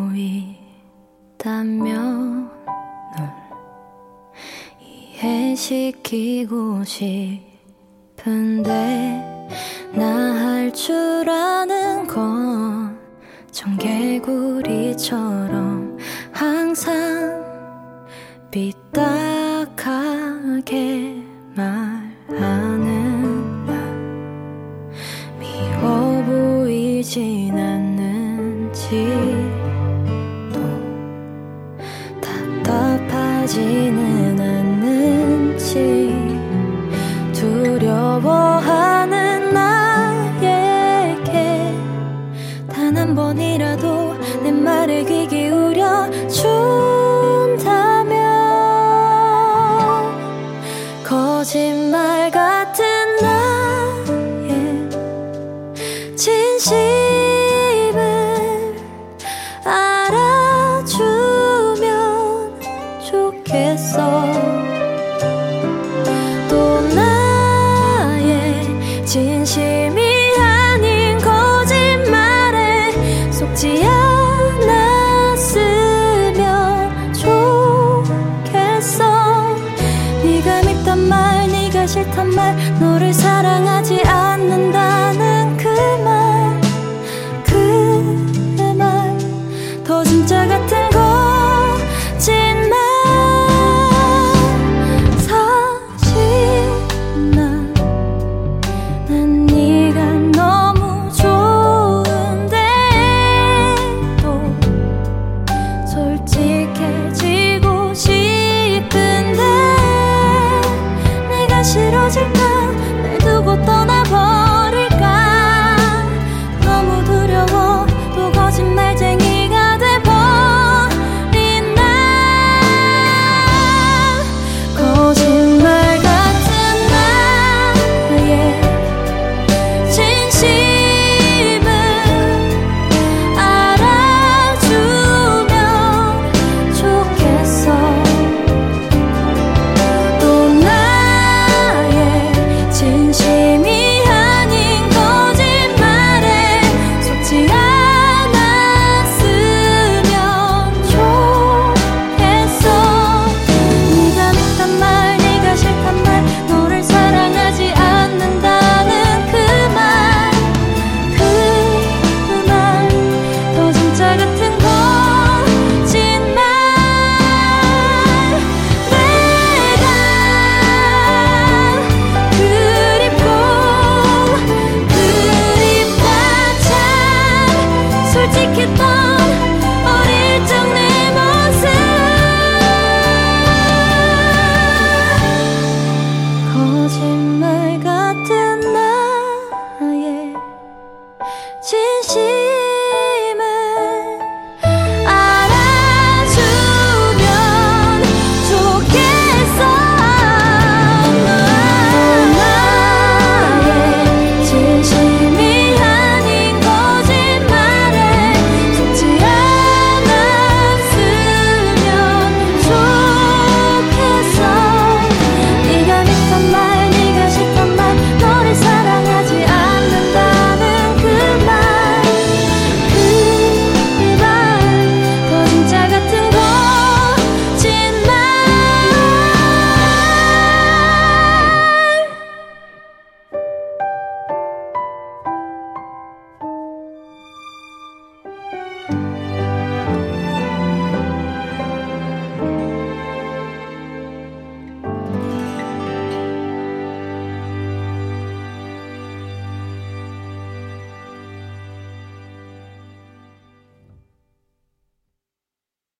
있다면 널 이해시키고 싶은데 나 할 줄 아는 건 청개구리처럼 항상 삐딱하게 말하는 나 미워 보이진 않는지 또 답답하지는 않는지 두려워하는 나에게 단 한 번이라도 내 말에 귀 기울여 준다면 거짓말 같은 나의 진심을 알아주면 좋겠어. 또 나의 진심이 아닌 거짓말에 속지 않았으면 좋겠어. 네가 밉단 말, 네가 싫단 말, 너를